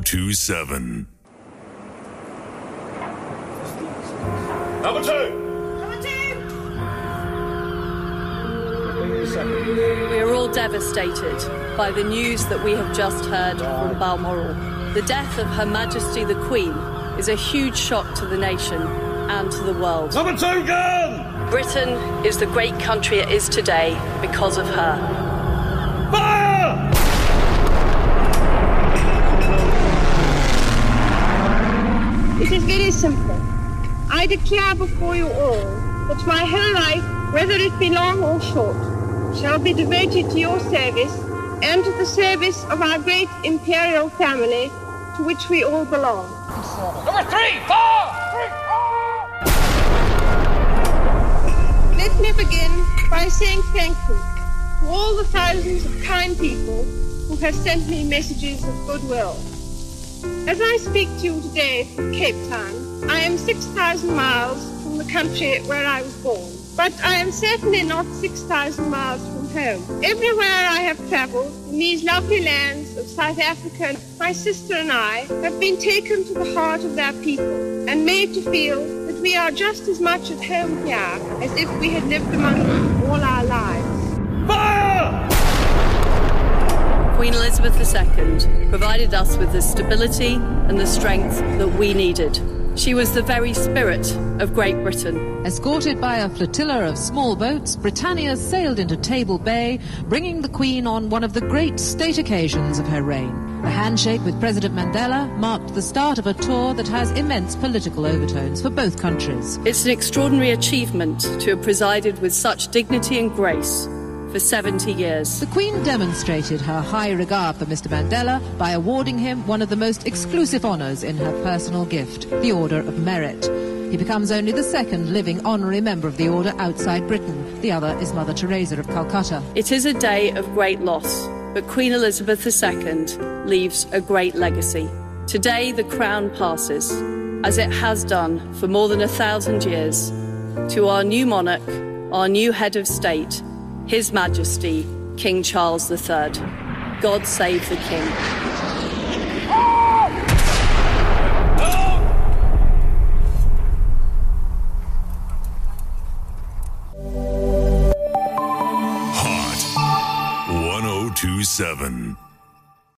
1027. Number two. We are all devastated by the news that we have just heard from Balmoral. The death of Her Majesty the Queen is a huge shock to the nation and to the world. Number two gun! Britain is the great country it is today because of her. Fire! It is very simple. I declare before you all that my whole life, whether it be long or short, shall be devoted to your service and to the service of our great imperial family to which we all belong. Number three! Four! Let me begin by saying thank you to all the thousands of kind people who have sent me messages of goodwill. As I speak to you today from Cape Town, I am 6,000 miles from the country where I was born. But I am certainly not 6,000 miles from home. Everywhere I have travelled in these lovely lands of South Africa, my sister and I have been taken to the heart of their people and made to feel that we are just as much at home here as if we had lived among them all our lives. Fire! Queen Elizabeth II provided us with the stability and the strength that we needed. She was the very spirit of Great Britain. Escorted by a flotilla of small boats, Britannia sailed into Table Bay, bringing the Queen on one of the great state occasions of her reign. The handshake with President Mandela marked the start of a tour that has immense political overtones for both countries. It's an extraordinary achievement to have presided with such dignity and grace for 70 years. The Queen demonstrated her high regard for Mr. Mandela by awarding him one of the most exclusive honours in her personal gift, the Order of Merit. He becomes only the second living honorary member of the order outside Britain. The other is Mother Teresa of Calcutta. It is a day of great loss, but Queen Elizabeth II leaves a great legacy. Today the crown passes, as it has done for more than 1,000 years, to our new monarch, our new head of state, His Majesty, King Charles III. God save the King.